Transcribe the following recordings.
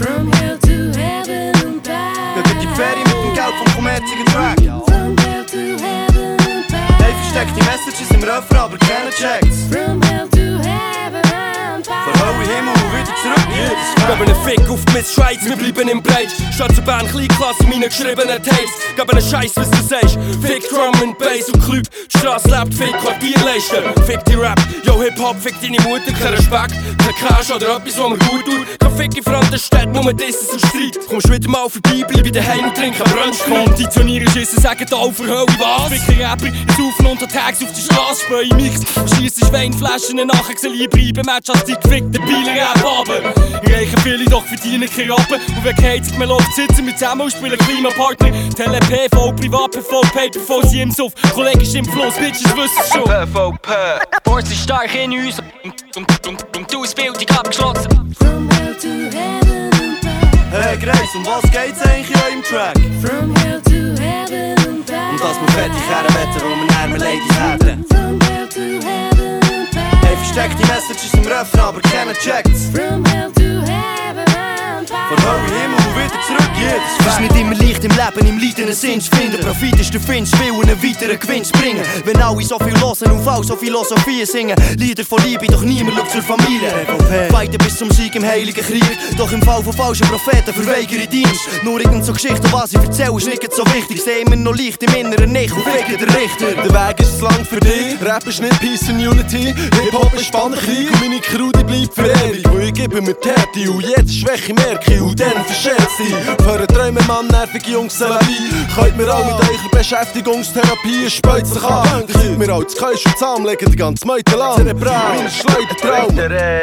From hell to heaven and back. Geht die Ferien mit dem Geld vom kommerzigen Track. From hell to heaven and back. Hey, versteckt die Messages im Refrain, aber keiner checkt's. From hell to heaven and back. Von Hölle Himmel und wieder zurück, jedes Geben einen Fick auf die Miss Schweiz, wir bleiben im Breitsch. Statt zur Band Kleinklasse und meinen geschriebenen Tapes. Geben einen Scheiß, was du sagst. Fick Drum and Bass und Club. Die Strasse lebt, fick Quartierleisten. Fick die Rap, yo Hip-Hop, fick deine Mutter. Kein Respekt, kein Cash oder etwas, was mir gut tut. Kein Fick in fremden Städten, nur Disses und Streit. Kommst wieder mal vorbei, bleib daheim und trink einen Brunch. Konditionieren, Schiessen, sagen da für Hölle was? Fick Rapper, ich saufen unter Tags auf die Strasse. Späu Mix, schiessen Weinflaschen nachher gesehen, lieber bleiben Match als die gefickten Bieler-Rap runter. Reichen viele, doch verdienen keine Rappen. Und wenn kein sich mehr läuft, sitzen wir zusammen und spielen Klimapartner. Tele-PV, Privat-PV, Pay-PV, sie im Suff. Kollegisch im Fluss, Bitches wissen es schon. PVP. Boards sind stark in uns und die Ausbildung abgeschlossen. From hell to heaven and back. Hey Grace, um was geht's eigentlich in eurem Track? From hell to heaven and back. Und dass wir fette Kerren wetten, wo wir arme Ladies hätten. From hell to heaven and back. Hey, versteckt die Messages im Refrain, aber keiner checkt's. From hell to heaven and back. Von Hölle Himmel und wieder zurück, jedes Es ist nicht immer leicht im Leben, im Leid einen Sinn zu finden. Profit ist der Finch, will einen weiteren Gewinn zu bringen. Wenn alle so viel hören und auch so Philosophie singen. Lieder von Liebe, doch niemand schaut zur Familie. Weiter bis zum Sieg im heiligen Krieg. Doch im Fall von falschen Propheten verweigere Dienst. Nur irgend so Geschichten, was ich erzähle, ist nicht so wichtig. Seh immer noch Licht im Inneren nicht und ficken der Richter. Der Weg ist zu lang für dich, Rap ist nicht Peace and Unity. Hip-Hop ist Bannenkrieg und meine Crew die bleibt für ewig. Weil ich gebe mir Täti und jede Schwäche merke ich und dann verschätzt sie. Für Träume, Mann, nervige Jungs, Salarie. Könnt mir auch mit eurer Beschäftigungstherapie spät sich an. Könnt mir auch das Keusch und zusammenlegen, die ganze Meute an. Zerebral, mein Schleudertraum.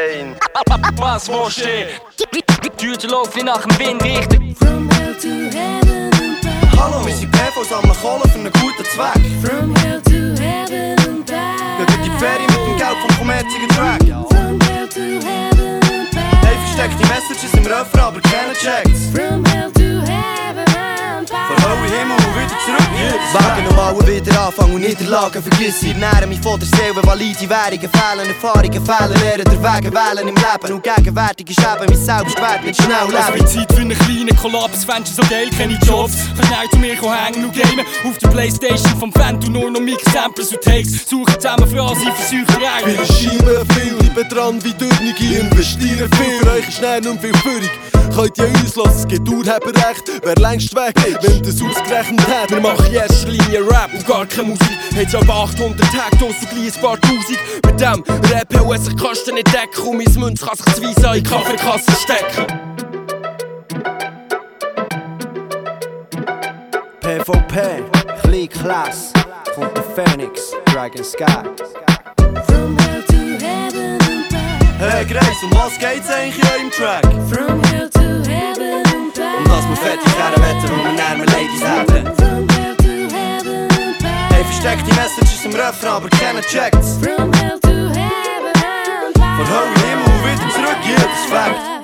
Was wo steht? Die Tür läuft wie nach dem Wind richtig. From hell to heaven and back. Hallo, wir sind PV, sammeln Kohle für einen guten Zweck. From hell to heaven and back. Geht die Ferien mit dem Geld vom kommerzigen Track. From hell to heaven and back. Hey, versteckt die Messages im Refrain, aber keiner checkt's. From hell to heaven and back. Von Hölle Himmel und wieder zurück, jedes Wagen normal wieder anfangen und Niederlagen vergiss. Ich ernähre mich von der Seele, valide Währungen fehlen, Erfahrungen fehlen, lernen der Wege wählen im Leben. Und gegenwärtig ist eben mein Selbstwert nicht schnell Es leben. wird Zeit für einen kleinen Kollaps, fändest du so geil, keine Jobs. Kannst schnell zu mir hängen und gamen. Auf der Playstation vom Fan, du nur noch Mix-Samples und Takes. Suchen zusammen für alle, sie versuchen rein. Viele Scheiben, viel bleiben dran wie Dürnige. Investieren viel, für euch ist schnell und viel Führung. Könnt ihr uns lassen, es gibt Urheberrecht. Wer längst weg, wenn das ausgerechnet hat. Wir machen in erster Linie Rap und gar keine Musik. Hat's aber 800 Hektos und gleich ein paar Tausend. Mit dem Rap hauen sich Kosten nicht decken. Und mein Münz kann sich zu Weise in die Kaffeekasse stecken. PvP, Kleinklasse, kommt der Phoenix, Dragon Sky. From hell to heaven and back. Hey Grace, um was geht's eigentlich in eurem Track? From hell to heaven and back. Und dass wir fette Kerren wetten, wo wir arme Ladies hätten. From hell to heaven and back. Hey, versteckt die Messages im Refrain, aber keiner checkt's. From hell to heaven and back. Von Hölle Himmel und wieder zurück, jedes Fakt.